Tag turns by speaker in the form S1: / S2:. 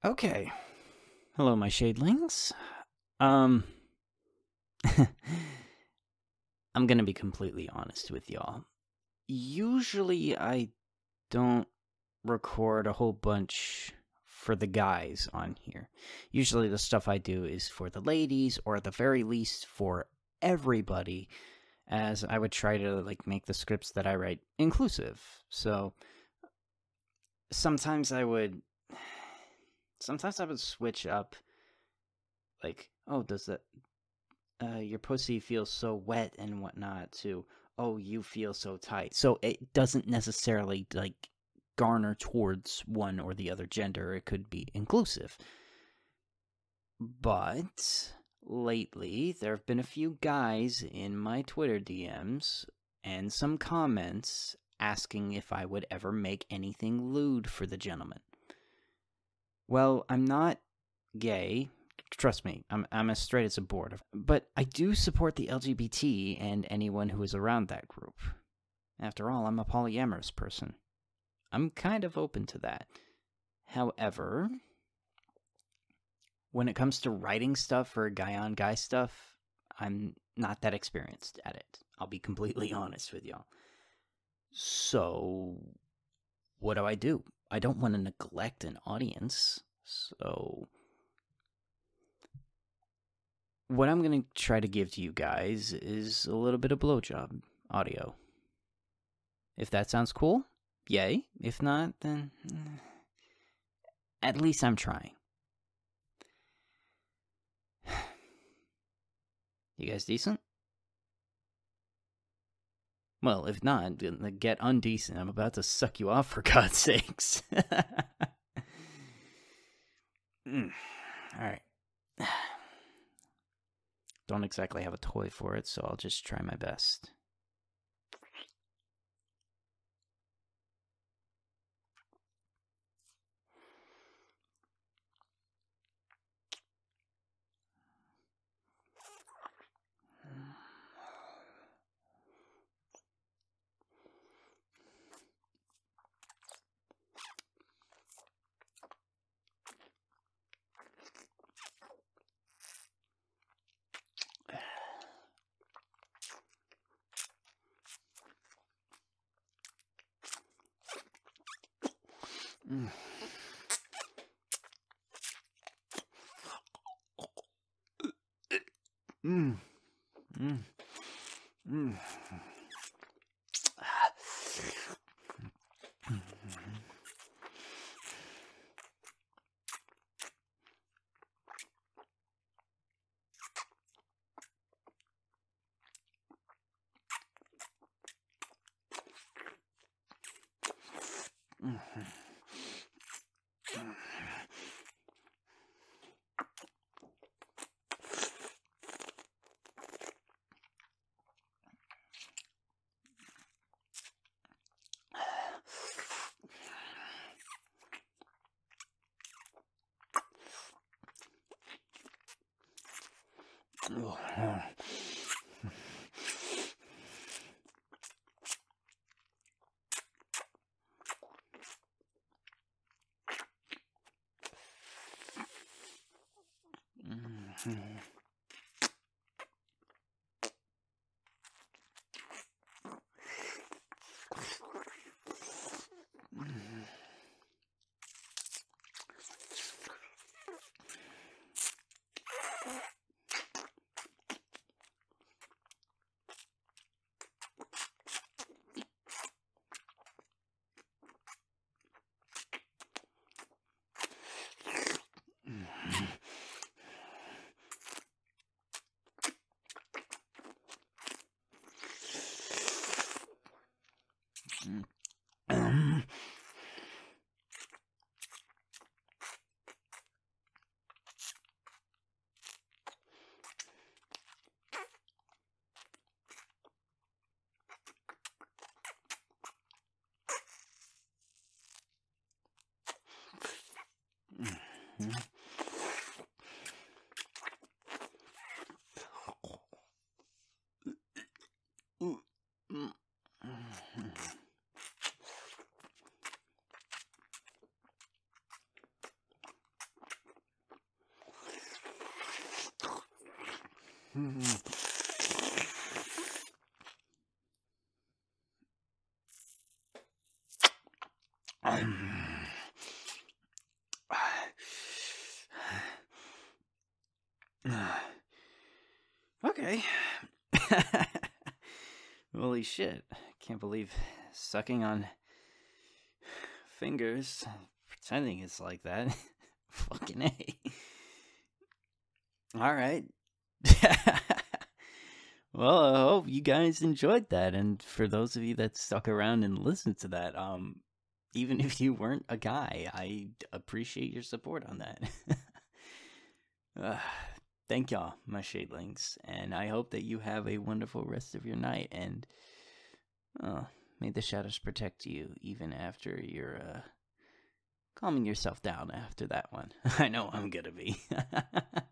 S1: Okay. Hello, my shadelings. Um, I'm gonna be completely honest with y'all. Usually, I don't record a whole bunch for the guys on here. Usually, the stuff I do is for the ladies, or at the very least, for everybody, as I would try to, make the scripts that I write inclusive. So, sometimes I would... Sometimes I would switch up, oh, does that your pussy feels so wet and whatnot to, oh, you feel so tight. So it doesn't necessarily garner towards one or the other gender. It could be inclusive. But lately, there have been a few guys in my Twitter DMs and some comments asking if I would ever make anything lewd for the gentleman. Well, I'm not gay. Trust me, I'm as straight as a board. But I do support the LGBT and anyone who is around that group. After all, I'm a polyamorous person. I'm kind of open to that. However, when it comes to writing stuff for guy-on-guy stuff, I'm not that experienced at it. I'll be completely honest with y'all. So, what do? I don't want to neglect an audience, so... What I'm going to try to give to you guys is a little bit of blowjob audio. If that sounds cool, yay. If not, then at least I'm trying. You guys decent? Well, if not, get undecent. I'm about to suck you off, for God's sakes. Alright. Don't exactly have a toy for it, so I'll just try my best. Mm. Mm. Mm. Mm. Okay. Holy shit. Can't believe sucking on fingers, pretending it's like that. Fucking A. Alright. Well, I hope you guys enjoyed that, and for those of you that stuck around and listened to that, even if you weren't a guy, I appreciate your support on that. Thank y'all, my shadelings, and I hope that you have a wonderful rest of your night, and may the shadows protect you even after you're calming yourself down after that one. I know I'm gonna be.